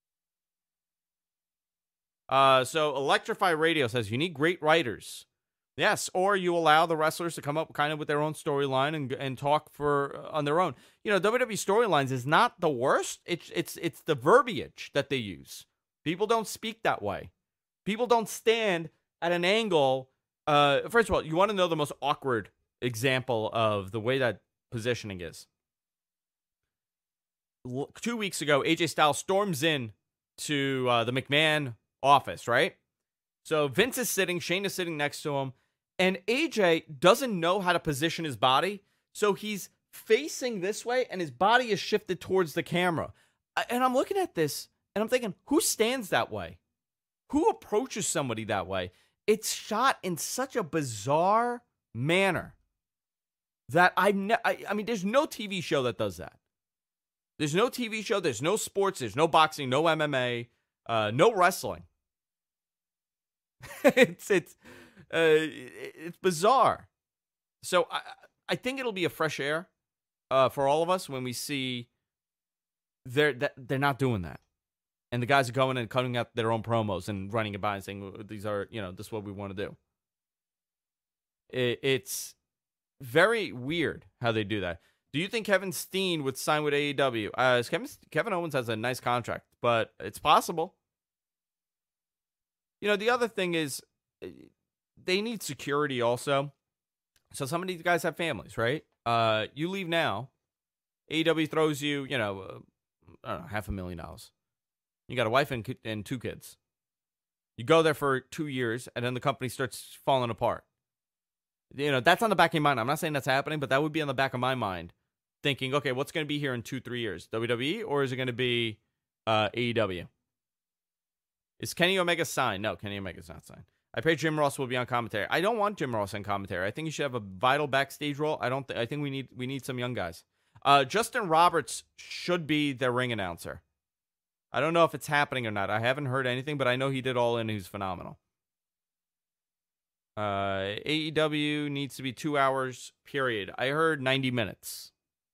So Electrify Radio says you need great writers. Yes, or you allow the wrestlers to come up kind of with their own storyline and talk on their own. You know, WWE storylines is not the worst. It's the verbiage that they use. People don't speak that way. People don't stand at an angle. First of all, you want to know the most awkward example of the way that positioning is. 2 weeks ago, AJ Styles storms in to the McMahon office, right? So Vince is sitting, Shane is sitting next to him, and AJ doesn't know how to position his body, so he's facing this way, and his body is shifted towards the camera. And I'm looking at this, and I'm thinking, who stands that way? Who approaches somebody that way? it's shot in such a bizarre manner that I mean, there's no TV show that does that. There's no TV show, there's no sports, there's no boxing, no MMA, no wrestling. it's bizarre. So I think it'll be a fresh air for all of us when we see they're not doing that. And the guys are going and cutting out their own promos and running it by and saying, these are, this is what we want to do. It's very weird how they do that. Do you think Kevin Steen would sign with AEW? Kevin Owens has a nice contract, but it's possible. The other thing is they need security also. So some of these guys have families, right? You leave now, AEW throws you, I don't know, $500,000. You got a wife and 2 kids. You go there for 2 years, and then the company starts falling apart. That's on the back of your mind. I'm not saying that's happening, but that would be on the back of my mind. Thinking, okay, what's going to be here in 2-3 years? WWE, or is it going to be AEW? Is Kenny Omega signed? No, Kenny Omega's not signed. I pray Jim Ross will be on commentary. I don't want Jim Ross on commentary. I think he should have a vital backstage role. I think we need some young guys. Justin Roberts should be their ring announcer. I don't know if it's happening or not. I haven't heard anything, but I know he did All In. He's phenomenal. AEW needs to be 2 hours, period. I heard 90 minutes.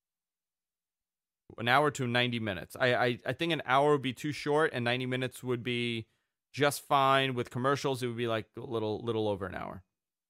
An hour to 90 minutes. I think an hour would be too short, and 90 minutes would be just fine. With commercials, it would be like a little over an hour.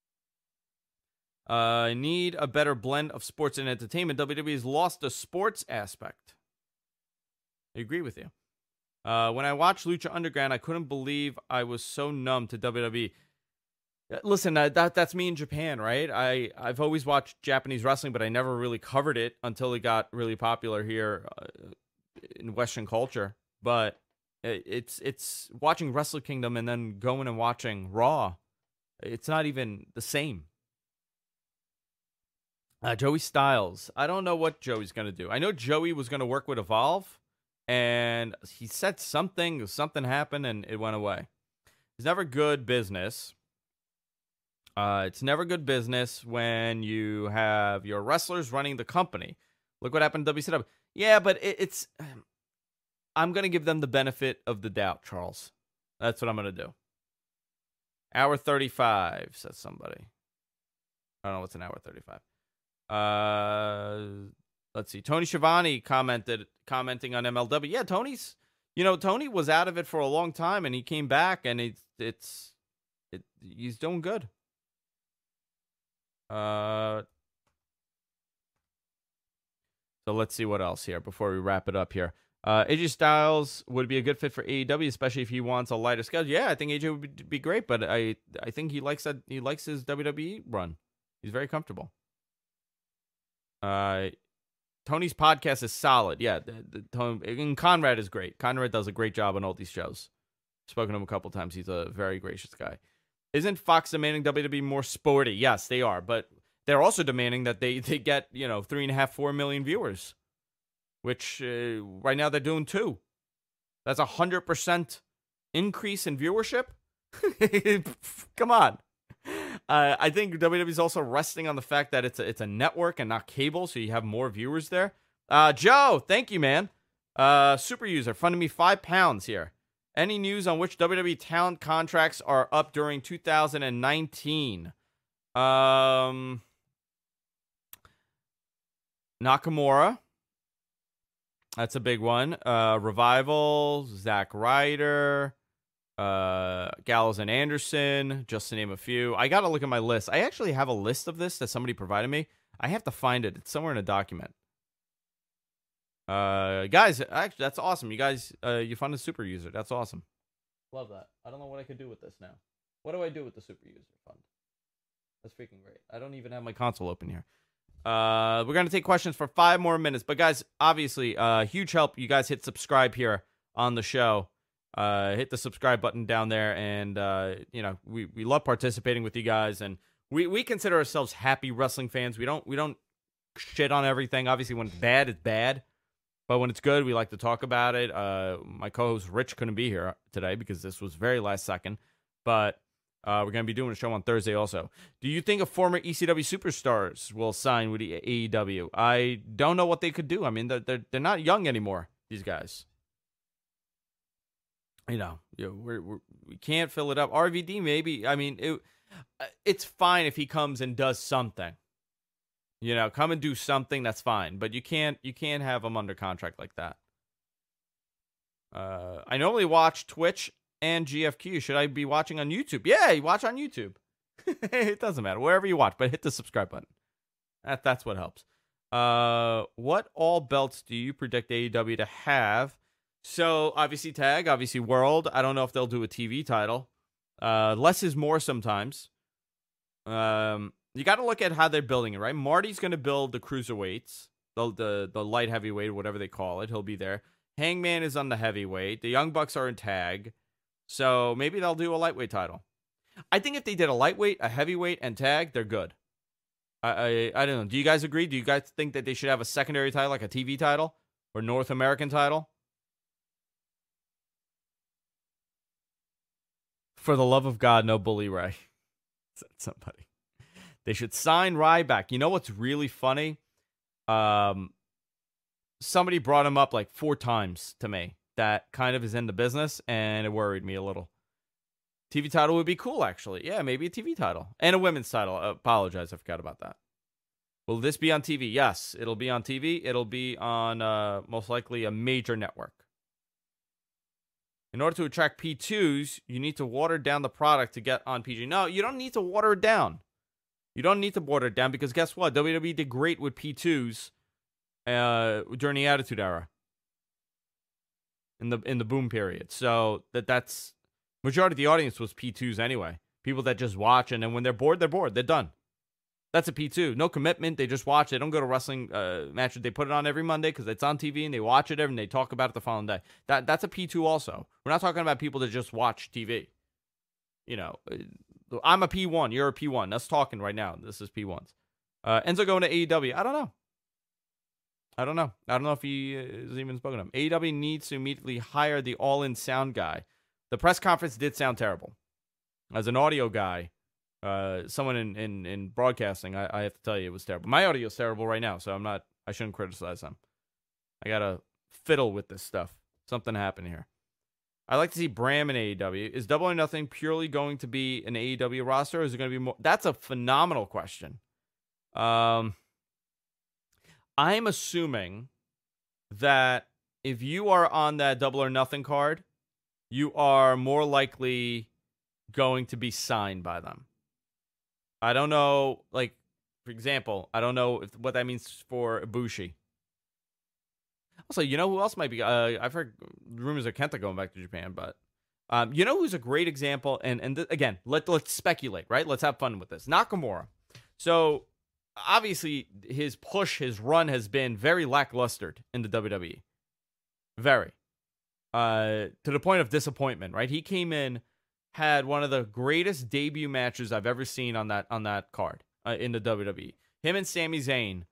I need a better blend of sports and entertainment. WWE has lost the sports aspect. I agree with you. When I watched Lucha Underground, I couldn't believe I was so numb to WWE. Listen, that's me in Japan, right? I've always watched Japanese wrestling, but I never really covered it until it got really popular here in Western culture. But it's watching Wrestle Kingdom and then going and watching Raw. It's not even the same. Joey Styles. I don't know what Joey's going to do. I know Joey was going to work with Evolve, and he said something happened, and it went away. It's never good business. It's never good business when you have your wrestlers running the company. Look what happened to WCW. Yeah, but it's... I'm going to give them the benefit of the doubt, Charles. That's what I'm going to do. Hour 35, says somebody. I don't know what's an hour 35. Let's see. Tony Schiavone commenting on MLW. Yeah, Tony was out of it for a long time, and he came back, and he's doing good. So let's see what else here before we wrap it up here. AJ Styles would be a good fit for AEW, especially if he wants a lighter schedule. Yeah, I think AJ would be great, but I think he likes his WWE run. He's very comfortable. Tony's podcast is solid. Yeah, and Conrad is great. Conrad does a great job on all these shows. Spoken to him a couple times. He's a very gracious guy. Isn't Fox demanding WWE more sporty? Yes, they are, but they're also demanding that they get 3.5-4 million viewers, which right now they're doing 2. That's 100% increase in viewership. Come on. I think WWE is also resting on the fact that it's a network and not cable, so you have more viewers there. Joe, thank you, man. Super user funded me £5 here. Any news on which WWE talent contracts are up during 2019? Nakamura. That's a big one. Revival, Zack Ryder, Gallows and Anderson, just to name a few. I got to look at my list. I actually have a list of this that somebody provided me. I have to find it. It's somewhere in a document. Guys, actually, that's awesome. You guys, you found a super user. That's awesome. Love that. I don't know what I could do with this now. What do I do with the super user fund? That's freaking great. I don't even have my console open here. We're going to take questions for 5 more minutes. But guys, obviously, huge help. You guys hit subscribe here on the show. Hit the subscribe button down there. And, we love participating with you guys. And we consider ourselves happy wrestling fans. We don't shit on everything. Obviously, when it's bad, it's bad. But when it's good, we like to talk about it. My co-host Rich couldn't be here today because this was very last second. But We're going to be doing a show on Thursday also. Do you think a former ECW superstars will sign with the AEW? I don't know what they could do. I mean, they're not young anymore, these guys. We can't fill it up. RVD, maybe. I mean, it's fine if he comes and does something. Come and do something, that's fine. But you can't have him under contract like that. I normally watch Twitch and GFQ. Should I be watching on YouTube? Yeah, you watch on YouTube. It doesn't matter. Wherever you watch, but hit the subscribe button. That's what helps. What all belts do you predict AEW to have? So, obviously tag, obviously world. I don't know if they'll do a TV title. Less is more sometimes. You got to look at how they're building it, right? Marty's going to build the cruiserweights, the light heavyweight, whatever they call it. He'll be there. Hangman is on the heavyweight. The Young Bucks are in tag. So maybe they'll do a lightweight title. I think if they did a lightweight, a heavyweight, and tag, they're good. I don't know. Do you guys agree? Do you guys think that they should have a secondary title, like a TV title or North American title? For the love of God, no Bully Ray. Said somebody. They should sign Ryback. You know what's really funny? Somebody brought him up like 4 times to me. That kind of is in the business, and it worried me a little. TV title would be cool, actually. Yeah, maybe a TV title. And a women's title. I apologize, I forgot about that. Will this be on TV? Yes, it'll be on TV. It'll be on, most likely, a major network. In order to attract P2s, you need to water down the product to get on PG. No, you don't need to water it down. You don't need to water it down because guess what? WWE did great with P2s during the Attitude Era. In the boom period. So that's majority of the audience was P2s anyway. People that just watch, and then when they're bored, they're done. That's a P2. No commitment. They just watch. They don't go to wrestling matches. They put it on every Monday because it's on TV, and they watch it and they talk about it the following day. That's a P2 also. We're not talking about people that just watch TV. I'm a P1. You're a P1. That's talking right now. This is P1s. Enzo going to AEW. I don't know. I don't know if he is even spoken of. AEW needs to immediately hire the all-in sound guy. The press conference did sound terrible. As an audio guy, someone in broadcasting, I have to tell you it was terrible. My audio is terrible right now, so I shouldn't criticize them. I gotta fiddle with this stuff. Something happened here. I'd like to see Bram in AEW. Is Double or Nothing purely going to be an AEW roster, or is it going to be more? That's a phenomenal question. I'm assuming that if you are on that Double or Nothing card, you are more likely going to be signed by them. I don't know, like, for example, I don't know what that means for Ibushi. Also, you know who else might be? I've heard rumors of Kenta going back to Japan, but you know who's a great example? And again, let's speculate, right? Let's have fun with this. Nakamura. So obviously, his run has been very lackluster in the WWE. Very. To the point of disappointment, right? He came in, had one of the greatest debut matches I've ever seen on that card in the WWE. Him and Sami Zayn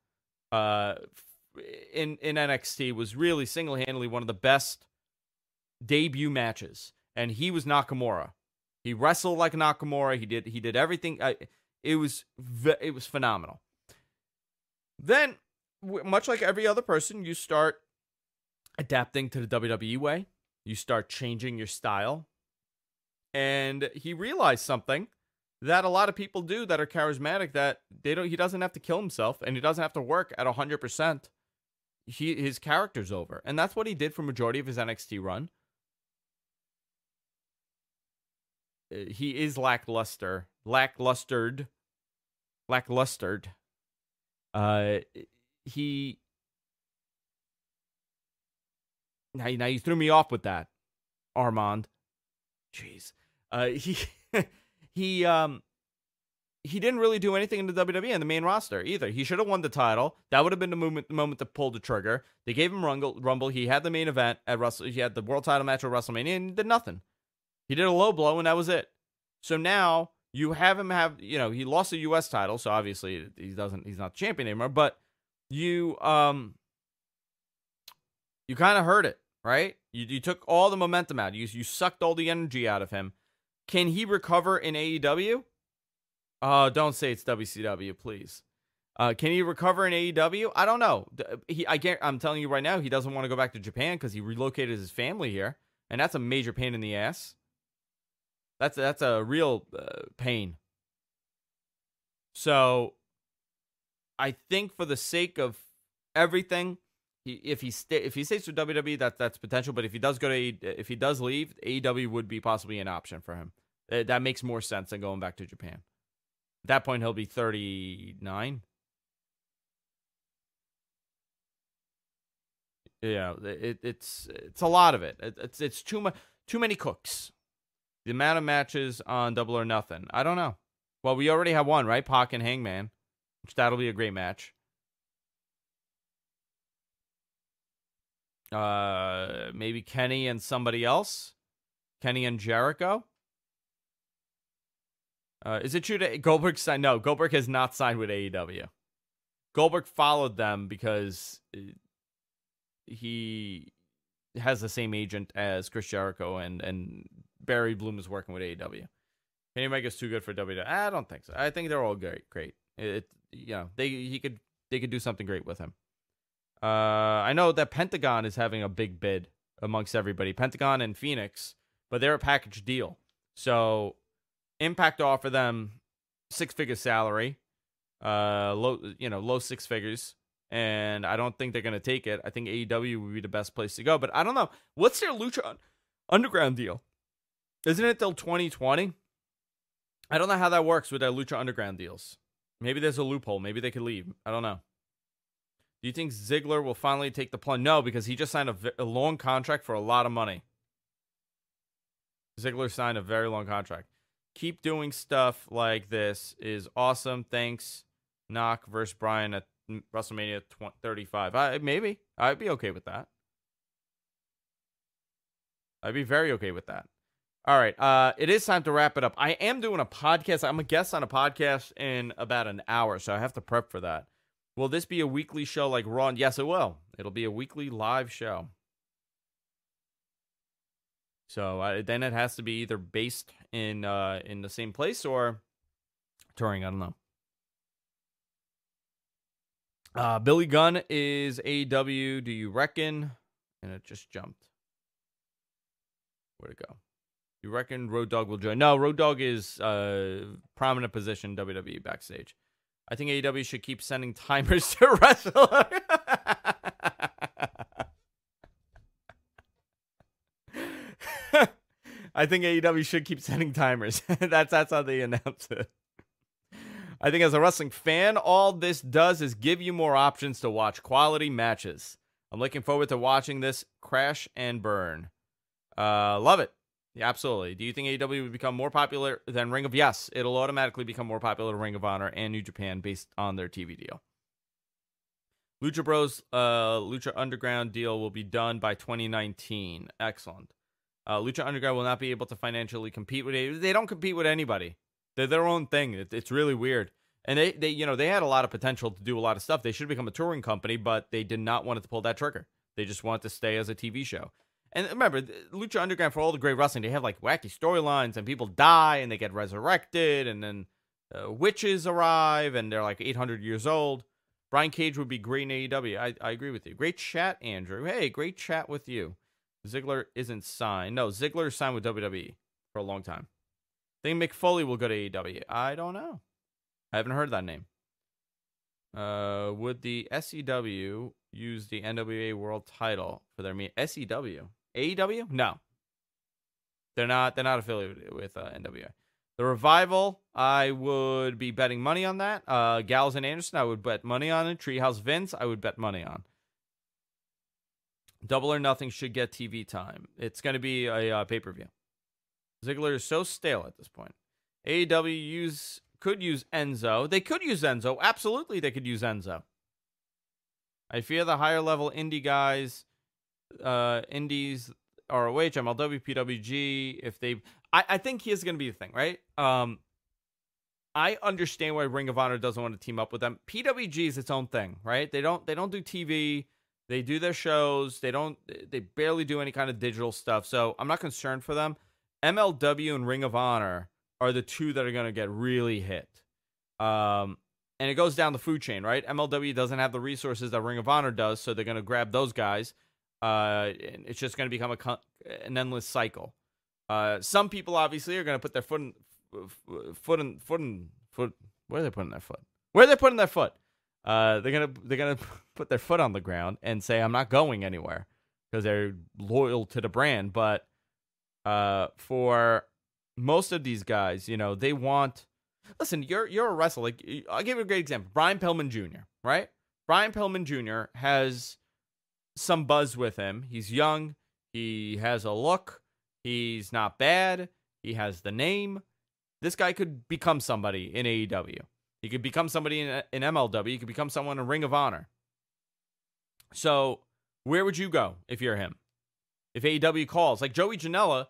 in NXT was really single-handedly one of the best debut matches. And he was Nakamura. He wrestled like Nakamura. He did everything. It was phenomenal. Then, much like every other person, you start adapting to the WWE way. You start changing your style. And he realized something that a lot of people do that are charismatic, that he doesn't have to kill himself and he doesn't have to work at 100%. His character's over. And that's what he did for majority of his NXT run. He is lacklustered. Now you threw me off with that, Armand. Jeez. He didn't really do anything in the WWE in the main roster either. He should have won the title. That would have been the moment to pull the trigger. They gave him Rumble. He had the main event at he had the world title match at WrestleMania, and he did nothing. He did a low blow, and that was it. So now you have him he lost the U.S. title, so obviously he's not champion anymore, but you kind of hurt it, right? You took all the momentum out. You sucked all the energy out of him. Can he recover in AEW? Oh, don't say it's WCW, please. Can he recover in AEW? I don't know. I'm telling you right now, he doesn't want to go back to Japan because he relocated his family here, and that's a major pain in the ass. That's a real pain. So, I think for the sake of everything, if he stays with WWE, that's potential. But if he does leave, AEW would be possibly an option for him. That makes more sense than going back to Japan. At that point, he'll be 39. Yeah, it's a lot of it. It's too many cooks. The amount of matches on Double or Nothing. I don't know. Well, we already have one, right? Pac and Hangman, which that'll be a great match. Maybe Kenny and somebody else. Kenny and Jericho. Is it true that Goldberg signed? No, Goldberg has not signed with AEW. Goldberg followed them because he has the same agent as Chris Jericho, and Barry Bloom is working with AEW. Kenny Omega's too good for WWE. I don't think so. I think they're all great. They could do something great with him. I know that Pentagon is having a big bid amongst everybody. Pentagon and Phoenix, but they're a package deal. So Impact offer them 6-figure salary, low 6 figures, and I don't think they're going to take it. I think AEW would be the best place to go, but I don't know. What's their Lucha Underground deal? Isn't it till 2020? I don't know how that works with their Lucha Underground deals. Maybe there's a loophole. Maybe they could leave. I don't know. Do you think Ziggler will finally take the plunge? No, because he just signed a long contract for a lot of money. Ziggler signed a very long contract. Keep doing stuff like this is awesome. Thanks. Knock versus Bryan at WrestleMania 35. Maybe. I'd be okay with that. I'd be very okay with that. All right. It is time to wrap it up. I am doing a podcast. I'm a guest on a podcast in about an hour, so I have to prep for that. Will this be a weekly show like Raw? Yes, it will. It'll be a weekly live show. So then it has to be either based in the same place or touring. I don't know. Billy Gunn is AEW. Do you reckon? And it just jumped. Where'd it go? You reckon Road Dogg will join? No, Road Dogg is prominent position WWE backstage. I think AEW should keep sending timers to wrestlers. I think AEW should keep sending timers. That's how they announce it. I think as a wrestling fan, all this does is give you more options to watch quality matches. I'm looking forward to watching this crash and burn. Love it. Yeah, absolutely. Do you think AEW would become more popular than Ring of? Yes, it'll automatically become more popular than Ring of Honor and New Japan based on their TV deal. Lucha Bros, Lucha Underground deal will be done by 2019. Excellent. Lucha Underground will not be able to financially compete with AEW. They don't compete with anybody. They're their own thing. It's really weird. And they had a lot of potential to do a lot of stuff. They should become a touring company, but they did not want to pull that trigger. They just wanted to stay as a TV show. And remember, Lucha Underground, for all the great wrestling, they have like wacky storylines, and people die, and they get resurrected, and then witches arrive, and they're like 800 years old. Brian Cage would be great in AEW. I agree with you. Great chat, Andrew. Hey, great chat with you. Ziggler isn't signed. No, Ziggler is signed with WWE for a long time. Think Mick Foley will go to AEW? I don't know. I haven't heard that name. Would the SEW use the NWA World Title for their meet? SEW? AEW? No. They're not affiliated with NWA. The Revival, I would be betting money on that. Gallows and Anderson, I would bet money on it. Treehouse Vince, I would bet money on. Double or Nothing should get TV time. It's going to be a pay-per-view. Ziggler is so stale at this point. AEW could use Enzo. They could use Enzo. Absolutely, they could use Enzo. I fear the higher level indie guys, indies, ROH, MLW, PWG, if they... I think here's going to be the thing, right? I understand why Ring of Honor doesn't want to team up with them. PWG is its own thing, right? They don't do TV. They do their shows. They barely do any kind of digital stuff. So I'm not concerned for them. MLW and Ring of Honor are the two that are going to get really hit. And it goes down the food chain, right? MLW doesn't have the resources that Ring of Honor does, so they're going to grab those guys. And it's just going to become an endless cycle. Some people obviously are going to put their foot. Where are they putting their foot? Where are they putting their foot? They're gonna put their foot on the ground and say, "I'm not going anywhere," because they're loyal to the brand. But for most of these guys, they want. Listen, you're a wrestler. Like, I'll give you a great example. Brian Pillman Jr., right? Brian Pillman Jr. has some buzz with him. He's young. He has a look. He's not bad. He has the name. This guy could become somebody in AEW. He could become somebody in MLW. He could become someone in Ring of Honor. So where would you go if you're him? If AEW calls, like Joey Janela,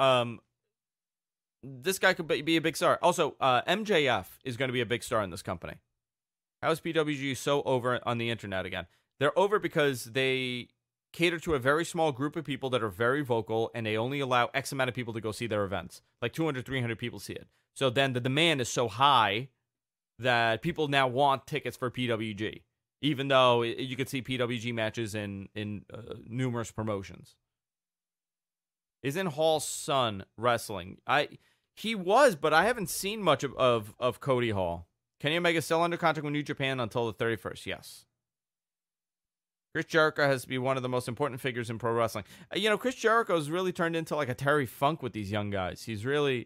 this guy could be a big star. Also, MJF is going to be a big star in this company. How is PWG so over on the internet again? They're over because they cater to a very small group of people that are very vocal, and they only allow X amount of people to go see their events. Like 200, 300 people see it. So then the demand is so high that people now want tickets for PWG, even though you could see PWG matches in numerous promotions. Isn't Hall's son wrestling? He was, but I haven't seen much of Cody Hall. Kenny Omega still under contract with New Japan until the 31st. Yes. Chris Jericho has to be one of the most important figures in pro wrestling. Chris Jericho has really turned into like a Terry Funk with these young guys. He's really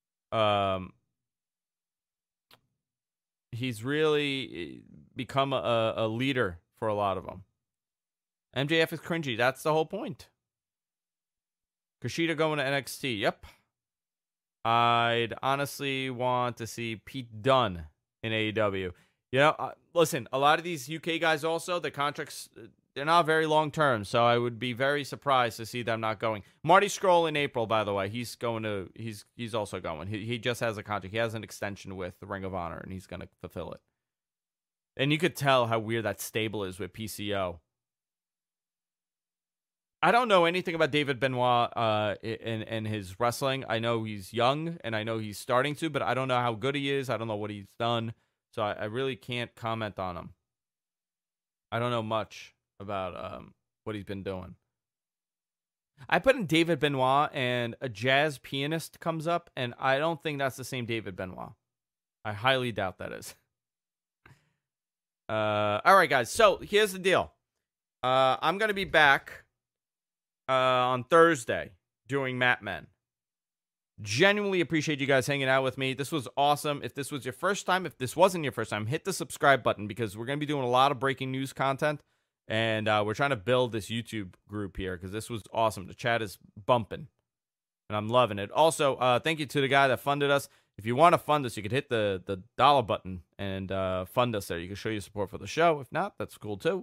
become a leader for a lot of them. MJF is cringy. That's the whole point. Kushida going to NXT. Yep. I'd honestly want to see Pete Dunne in AEW. Listen, a lot of these UK guys also, the contracts, they're not very long term, so I would be very surprised to see them not going. Marty Scurll in April, by the way, he's also going. He just has a contract. He has an extension with the Ring of Honor, and he's going to fulfill it. And you could tell how weird that stable is with PCO. I don't know anything about David Benoit in his wrestling. I know he's young, and I know he's starting to, but I don't know how good he is. I don't know what he's done. So I really can't comment on him. I don't know much about what he's been doing. I put in David Benoit and a jazz pianist comes up, and I don't think that's the same David Benoit. I highly doubt that is. All right, guys. So here's the deal. I'm going to be back on Thursday doing Mat Men. Genuinely appreciate you guys hanging out with me. This was awesome. If this was your first time, if this wasn't your first time, hit the subscribe button because we're going to be doing a lot of breaking news content. And we're trying to build this YouTube group here because this was awesome. The chat is bumping, and I'm loving it. Also, thank you to the guy that funded us. If you want to fund us, you could hit the dollar button and fund us there. You can show your support for the show. If not, that's cool too.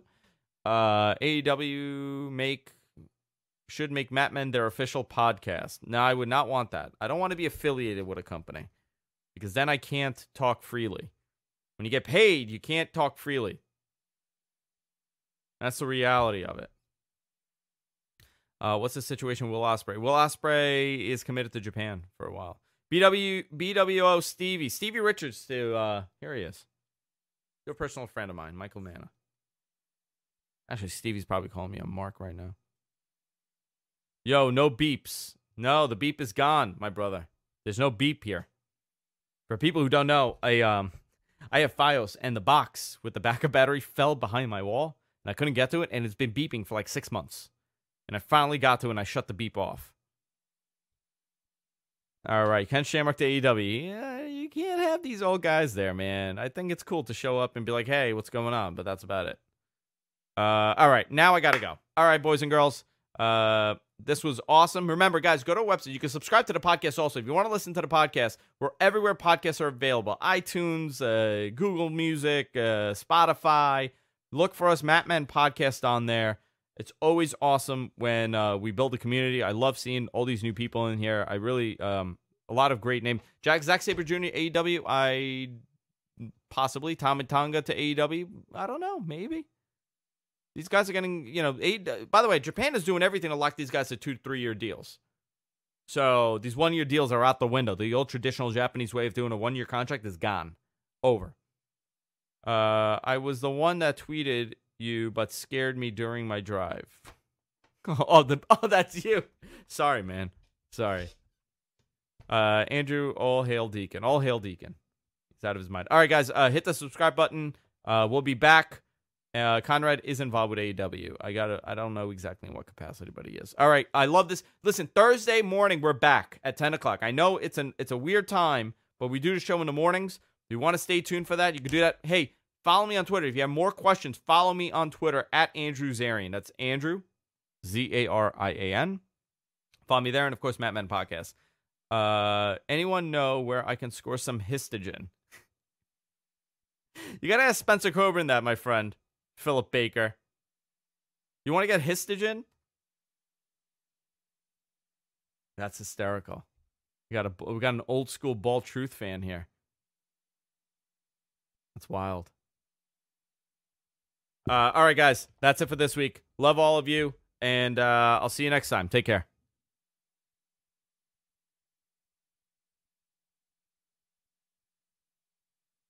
AEW should make Mat Men their official podcast. No, I would not want that. I don't want to be affiliated with a company because then I can't talk freely. When you get paid, you can't talk freely. That's the reality of it. What's the situation with Will Ospreay? Will Ospreay is committed to Japan for a while. BWO Stevie Richards here he is. You're a personal friend of mine, Michael Nana. Actually, Stevie's probably calling me a Mark right now. Yo, no beeps. No, the beep is gone, my brother. There's no beep here. For people who don't know, I have Fios, and the box with the backup battery fell behind my wall, and I couldn't get to it, and it's been beeping for like 6 months. And I finally got to it, and I shut the beep off. All right, Ken Shamrock to AEW. Yeah, you can't have these old guys there, man. I think it's cool to show up and be like, hey, what's going on? But that's about it. All right, now I got to go. All right, boys and girls. This was awesome. Remember, guys, go to our website. You can subscribe to the podcast also. If you want to listen to the podcast, we're everywhere podcasts are available. iTunes, Google Music, Spotify. Look for us, Mat Men Podcast on there. It's always awesome when we build a community. I love seeing all these new people in here. I really, a lot of great names. Zack Sabre Jr., AEW. Possibly Tama Tonga to AEW. I don't know. Maybe. These guys are getting, by the way, Japan is doing everything to lock these guys to 2-3 year deals. So these 1-year deals are out the window. The old traditional Japanese way of doing a 1-year contract is gone. Over. I was the one that tweeted you, but scared me during my drive. Oh, that's you. Sorry, man. Sorry. Andrew, all hail Deacon. All hail Deacon. He's out of his mind. All right, guys, hit the subscribe button. We'll be back. Conrad is involved with AEW. I don't know exactly in what capacity, but he is. All right, I love this. Listen, Thursday morning, we're back at 10 o'clock. I know it's a weird time, but we do the show in the mornings. If you want to stay tuned for that, you can do that. Hey, follow me on Twitter. If you have more questions, follow me on Twitter at Andrew Zarian. That's Andrew, Zarian. Follow me there, and of course, Matt Men Podcast. Anyone know where I can score some Histogen? You gotta ask Spencer Coburn that, my friend. Philip Baker. You want to get Histogen? That's hysterical. We got an old school Ball Truth fan here. That's wild. All right, guys. That's it for this week. Love all of you. And I'll see you next time. Take care.